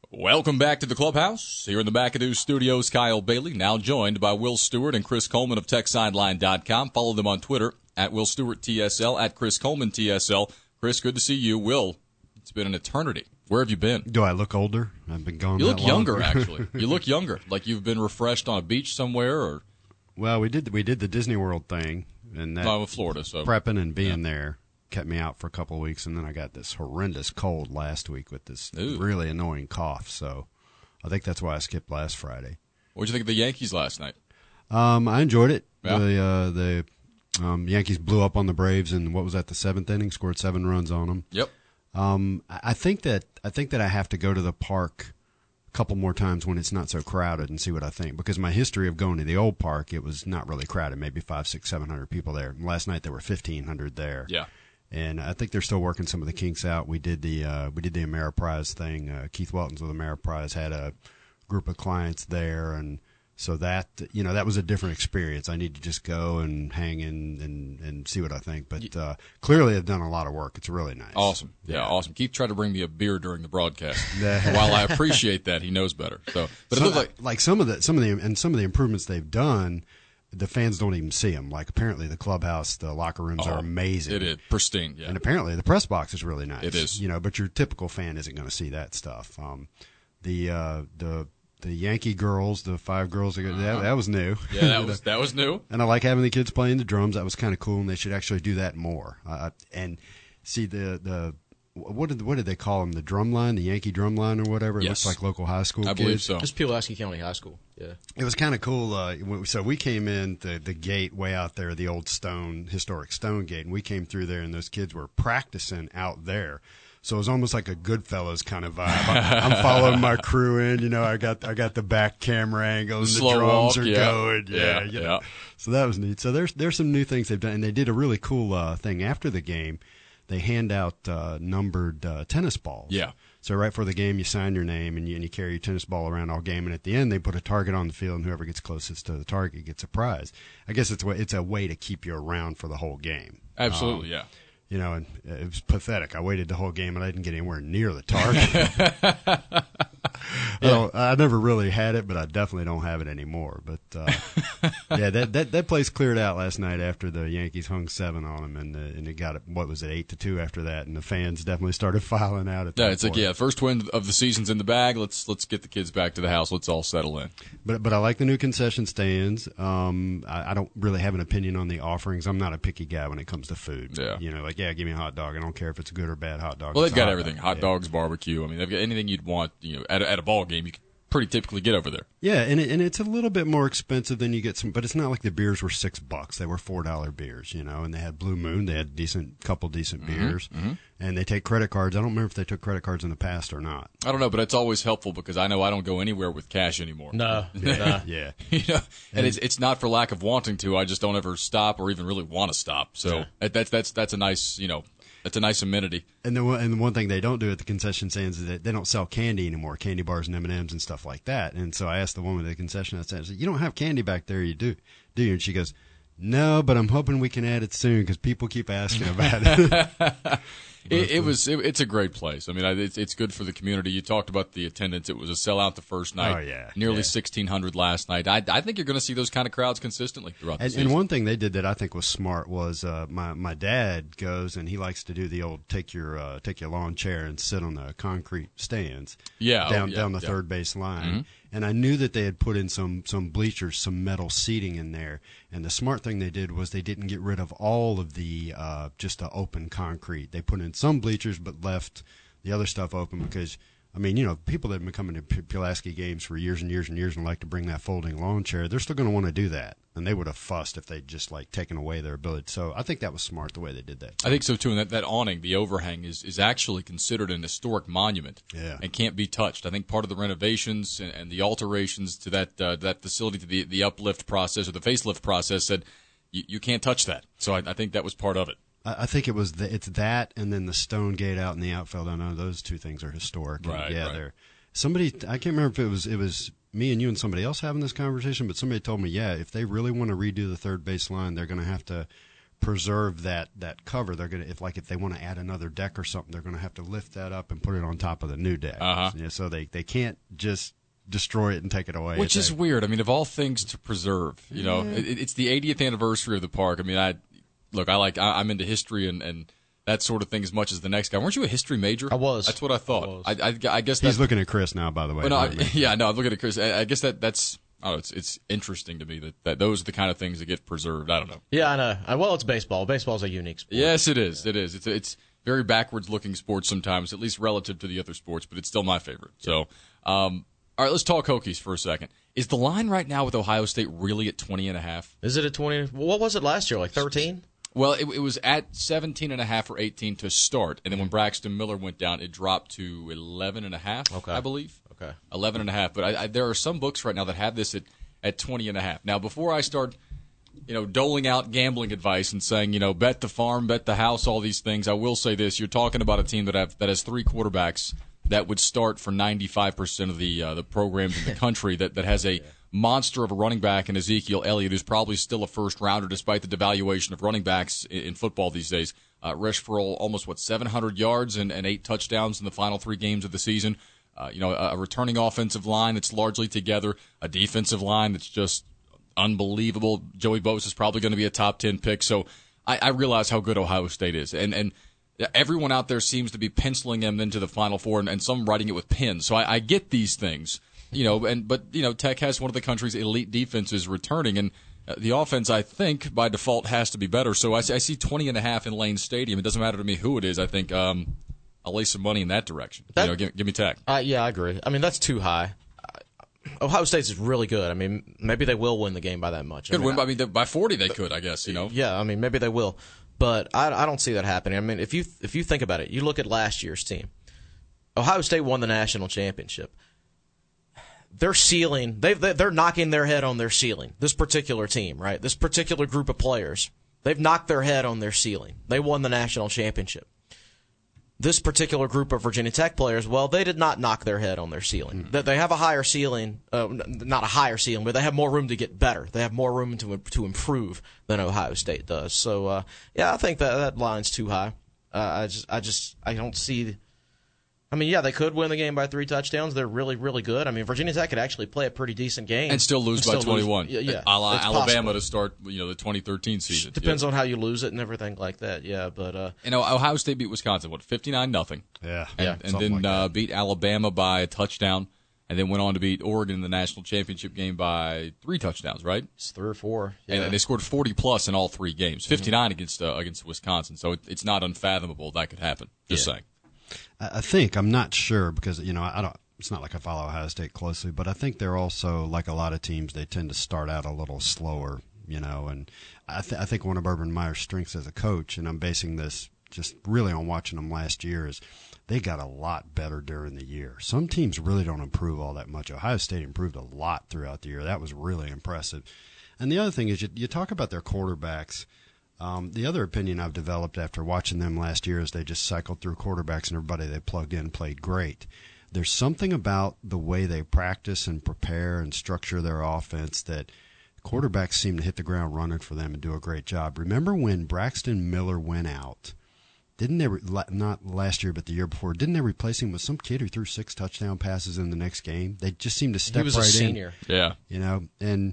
Welcome back to the clubhouse. Here in the McAdoo Studios, Kyle Bailey, now joined by Will Stewart and Chris Coleman of TechSideline.com. Follow them on Twitter, at Will Stewart TSL, at Chris Coleman TSL. Chris, good to see you. Will, it's been an eternity. Where have you been? Do I look older? I've been gone. You that look long. younger, actually. You look younger, like you've been refreshed on a beach somewhere, or Well, we did the Disney World thing, and that no, Florida. So prepping and being there kept me out for a couple of weeks, and then I got this horrendous cold last week with this really annoying cough. So I think that's why I skipped last Friday. What did you think of the Yankees last night? I enjoyed it. Yeah. The Yankees blew up on the Braves in what was that, the seventh inning? Scored 7 runs on them. Yep. I think that I have to go to the park a couple more times when it's not so crowded and see what I think, because my history of going to the old park, it was not really crowded, maybe 500, 600, 700 people there. And last night there were 1,500 there. Yeah. And I think they're still working some of the kinks out. We did the Ameriprise thing. Keith Weltons with Ameriprise had a group of clients there, and so that was a different experience. I need to just go and hang in and see what I think. But clearly, they've done a lot of work. It's really nice. Awesome. Yeah, awesome. Keith tried to bring me a beer during the broadcast. While I appreciate that, he knows better. So, but it looks like some of the improvements they've done, the fans don't even see them. Like, apparently the clubhouse, the locker rooms are amazing. It is pristine, yeah. And apparently the press box is really nice. It is. But your typical fan isn't going to see that stuff. The Yankee girls, the 5 girls, that was new. Yeah, that was new. And I like having the kids playing the drums. That was kind of cool, and they should actually do that more. And see the what did they call them? The drum line, the Yankee drum line, or whatever. It looks like local high school I kids. believe so. Just Pulaski County High School. Yeah, it was kind of cool. So we came in the gate way out there, the old historic stone gate, and we came through there, and those kids were practicing out there. So it was almost like a Goodfellas kind of vibe. I'm following my crew in. I got the back camera angle, and the drums are going. Yeah. So that was neat. So there's some new things they've done, and they did a really cool thing after the game. They hand out numbered tennis balls. Yeah. So right before the game, you sign your name, and you carry your tennis ball around all game. And at the end, they put a target on the field, and whoever gets closest to the target gets a prize. I guess it's a way to keep you around for the whole game. Absolutely, yeah. And it was pathetic. I waited the whole game, and I didn't get anywhere near the target. I never really had it, but I definitely don't have it anymore. But that place cleared out last night after the Yankees hung 7 on them, and it got 8-2 after that, and the fans definitely started filing out at that point. It's like first win of the season's in the bag. Let's get the kids back to the house. Let's all settle in. But I like the new concession stands. I don't really have an opinion on the offerings. I'm not a picky guy when it comes to food. Yeah. Give me a hot dog. I don't care if it's a good or bad hot dog. Well, they've got everything: hot dogs, barbecue. I mean, they've got anything you'd want. At a ball game, you can pretty typically get over there. Yeah, and it's a little bit more expensive than you get some, but it's not like the beers were $6. They were $4 beers, and they had Blue Moon. They had couple decent beers, and they take credit cards. I don't remember if they took credit cards in the past or not. I don't know, but it's always helpful because I know I don't go anywhere with cash anymore. No. Yeah. And it's not for lack of wanting to. I just don't ever stop or even really want to stop. So that's a nice, It's a nice amenity. And the one thing they don't do at the concession stands is that they don't sell candy anymore, candy bars and M&Ms and stuff like that. And so I asked the woman at the concession, I said, "You don't have candy back there, do you?" And she goes, "No, but I'm hoping we can add it soon because people keep asking about it." It's a great place. I mean, it's good for the community. You talked about the attendance. It was a sellout the first night. Oh, yeah. Nearly 1,600 last night. I think you're going to see those kind of crowds consistently throughout the season. And one thing they did that I think was smart was my dad goes and he likes to do the old take your lawn chair and sit on the concrete stands down the third base line. Mm-hmm. And I knew that they had put in some bleachers, some metal seating in there. And the smart thing they did was they didn't get rid of all of the just the open concrete. They put in some bleachers but left the other stuff open because, people that have been coming to Pulaski games for years and years and years and like to bring that folding lawn chair, they're still going to want to do that. And they would have fussed if they'd just taken away their ability. So I think that was smart the way they did that. I think so too. And that awning, the overhang, is actually considered an historic monument and can't be touched. I think part of the renovations and the alterations to that facility, to the uplift process or the facelift process, said you can't touch that. So I think that was part of it. I think it's that and then the stone gate out in the outfield. I know those two things are historic. Right. They're somebody. I can't remember if it was me and you and somebody else having this conversation, but somebody told me, if they really want to redo the third base line, they're going to have to preserve that cover. They're gonna if they want to add another deck or something, they're gonna have to lift that up and put it on top of the new deck. So they can't just destroy it and take it away. Which is weird. I mean, of all things to preserve, it's the 80th anniversary of the park. I mean, I'm into history and that sort of thing as much as the next guy. Weren't you a history major? I was. That's what I thought. I guess he's looking at Chris now, by the way. I'm looking at Chris. I guess that's. Oh, it's interesting to me that those are the kind of things that get preserved. I don't know. Yeah, I know. Well, it's baseball. Baseball's a unique sport. Yes, it is. Yeah. It is. It's very backwards-looking sport sometimes, at least relative to the other sports, but it's still my favorite. So, all right, let's talk Hokies for a second. Is the line right now with Ohio State really at 20.5? Is it at 20? What was it last year, like 13? Well, it was at 17.5 or 18 to start, and then when Braxton Miller went down, it dropped to 11.5, I believe. Okay. 11.5. But there are some books right now that have this at 20.5. Now, before I start, doling out gambling advice and saying, bet the farm, bet the house, all these things, I will say this: you're talking about a team that has 3 quarterbacks that would start for 95% of the programs in the country. that has a monster of a running back in Ezekiel Elliott, who's probably still a first rounder despite the devaluation of running backs in football these days. Rushed for almost 700 yards and 8 touchdowns in the final 3 games of the season. A returning offensive line that's largely together, a defensive line that's just unbelievable. Joey Bosa is probably going to be a top 10 pick. So I realize how good Ohio State is. And everyone out there seems to be penciling them into the Final Four and some writing it with pens. So I get these things, but Tech has one of the country's elite defenses returning. And the offense, I think, by default has to be better. So I see 20.5 in Lane Stadium. It doesn't matter to me who it is. I think I'll lay some money in that direction. Give me Tech. Yeah, I agree. I mean, that's too high. Ohio State's is really good. I mean, maybe they will win the game by that much. By 40 they could, I guess. Yeah, I mean, maybe they will, but I don't see that happening. I mean, if you think about it, you look at last year's team. Ohio State won the national championship. Their ceiling, they're knocking their head on their ceiling. This particular team, right? This particular group of players, they've knocked their head on their ceiling. They won the national championship. This particular group of Virginia Tech players, well, they did not knock their head on their ceiling. They have a higher ceiling, not a higher ceiling, but they have more room to get better. They have more room to improve than Ohio State does. So, I think that line's too high. I don't see. I mean, yeah, they could win the game by 3 touchdowns. They're really, really good. I mean, Virginia Tech could actually play a pretty decent game and still lose by 21. Yeah, a la Alabama to start, the 2013 season. Depends on how you lose it and everything like that. Yeah, but Ohio State beat Wisconsin 59-0. Yeah, and then beat Alabama by a touchdown, and then went on to beat Oregon in the national championship game by 3 touchdowns. Right? It's 3 or 4. Yeah. And they scored 40+ in all 3 games. 59 against Wisconsin. So it's not unfathomable that could happen. Just saying. I think, I'm not sure because, I don't, it's not like I follow Ohio State closely, but I think they're also, like a lot of teams, they tend to start out a little slower, and I think one of Urban Meyer's strengths as a coach, and I'm basing this just really on watching them last year, is they got a lot better during the year. Some teams really don't improve all that much. Ohio State improved a lot throughout the year. That was really impressive. And the other thing is you talk about their quarterbacks. The other opinion I've developed after watching them last year is they just cycled through quarterbacks and everybody they plugged in played great. There's something about the way they practice and prepare and structure their offense that quarterbacks seem to hit the ground running for them and do a great job. Remember when Braxton Miller went out? Didn't they, not last year but the year before, didn't they replace him with some kid who threw 6 touchdown passes in the next game? They just seemed to step right in. He was a senior. Yeah. And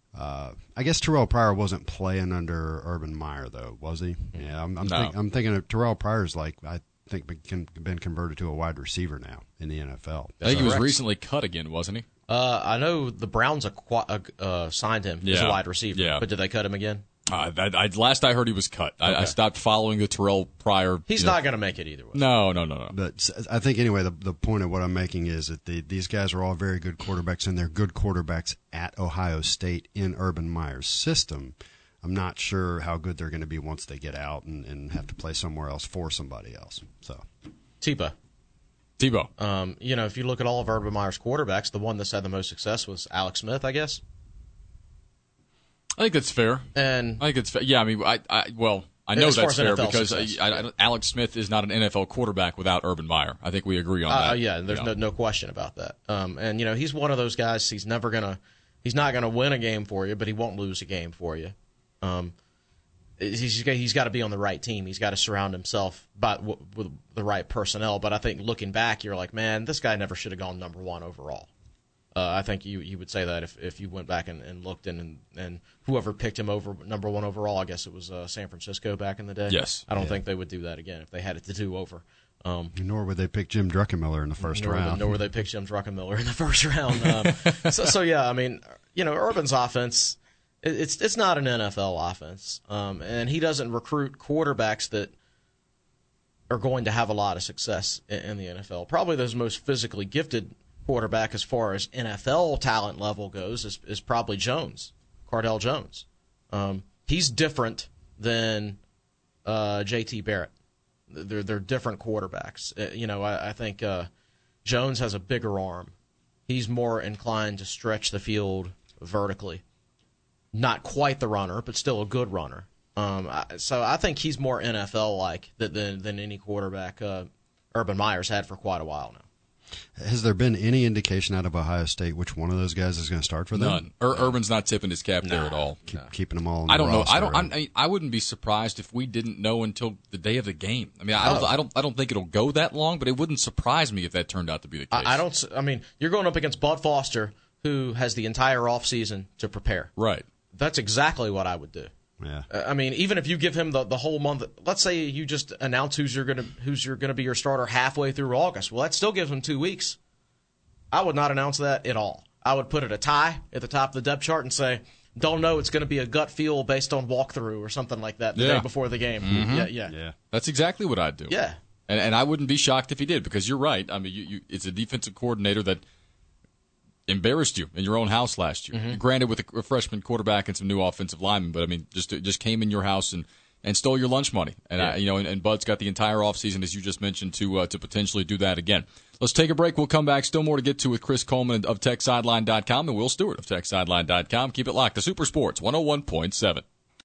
I guess Terrell Pryor wasn't playing under Urban Meyer, though, was he? Yeah, I'm thinking of Terrell Pryor's I think been converted to a wide receiver now in the NFL. I think he was recently cut again, wasn't he? I know the Browns signed him as a wide receiver, but did they cut him again? Last I heard, he was cut. Okay. I stopped following the Terrell Pryor. He's not going to make it either way. No. But I think, anyway, the point of what I'm making is that these guys are all very good quarterbacks, and they're good quarterbacks at Ohio State in Urban Meyer's system. I'm not sure how good they're going to be once they get out and have to play somewhere else for somebody else. So, Tebow. If you look at all of Urban Meyer's quarterbacks, the one that's had the most success was Alex Smith, I guess. I think that's fair. And I think it's fair. Yeah, I mean, I know that's fair because Alex Smith is not an NFL quarterback without Urban Meyer. I think we agree on that. Yeah, there's no question about that. And he's one of those guys. He's not gonna win a game for you, but he won't lose a game for you. he's got to be on the right team. He's got to surround himself with the right personnel. But I think looking back, you're like, man, this guy never should have gone number one overall. I think you would say that if you went back and looked and whoever picked him over number one overall, I guess it was San Francisco back in the day. Yes. I don't think they would do that again if they had it to do over. Nor would they pick Jim Druckenmiller in the first round. Nor would they pick Jim Druckenmiller in the first round. So yeah, I mean, Urban's offense, it's not an NFL offense, and he doesn't recruit quarterbacks that are going to have a lot of success in the NFL. Probably the most physically gifted quarterback as far as NFL talent level goes is probably Cardale Jones. He's different than J.T. Barrett. They're different quarterbacks. I think Jones has a bigger arm. He's more inclined to stretch the field vertically. Not quite the runner, but still a good runner. So I think he's more NFL-like than any quarterback Urban Meyer's had for quite a while now. Has there been any indication out of Ohio State which one of those guys is going to start for them? None. Urban's not tipping his cap there at all. Keeping them all on I don't the know. roster. I wouldn't be surprised if we didn't know until the day of the game. I mean, I don't think it'll go that long, but it wouldn't surprise me if that turned out to be the case. I mean, you're going up against Bud Foster, who has the entire offseason to prepare. Right. That's exactly what I would do. Yeah. I mean, even if you give him the whole month, let's say you just announce who's you're going to be your starter halfway through August. Well, that still gives him 2 weeks. I would not announce that at all. I would put it a tie at the top of the depth chart and say, don't know, it's going to be a gut feel based on walkthrough or something like that the day before the game. Mm-hmm. Yeah. That's exactly what I'd do. Yeah. And I wouldn't be shocked if he did, because you're right. I mean, it's a defensive coordinator that embarrassed you in your own house last year. Mm-hmm. Granted, with a freshman quarterback and some new offensive linemen, but I mean, just came in your house and stole your lunch money. And and Bud's got the entire offseason, as you just mentioned, to potentially do that again. Let's take a break. We'll come back. Still more to get to with Chris Coleman of TechSideline.com and Will Stewart of TechSideline.com. Keep it locked to Super Sports 101.7.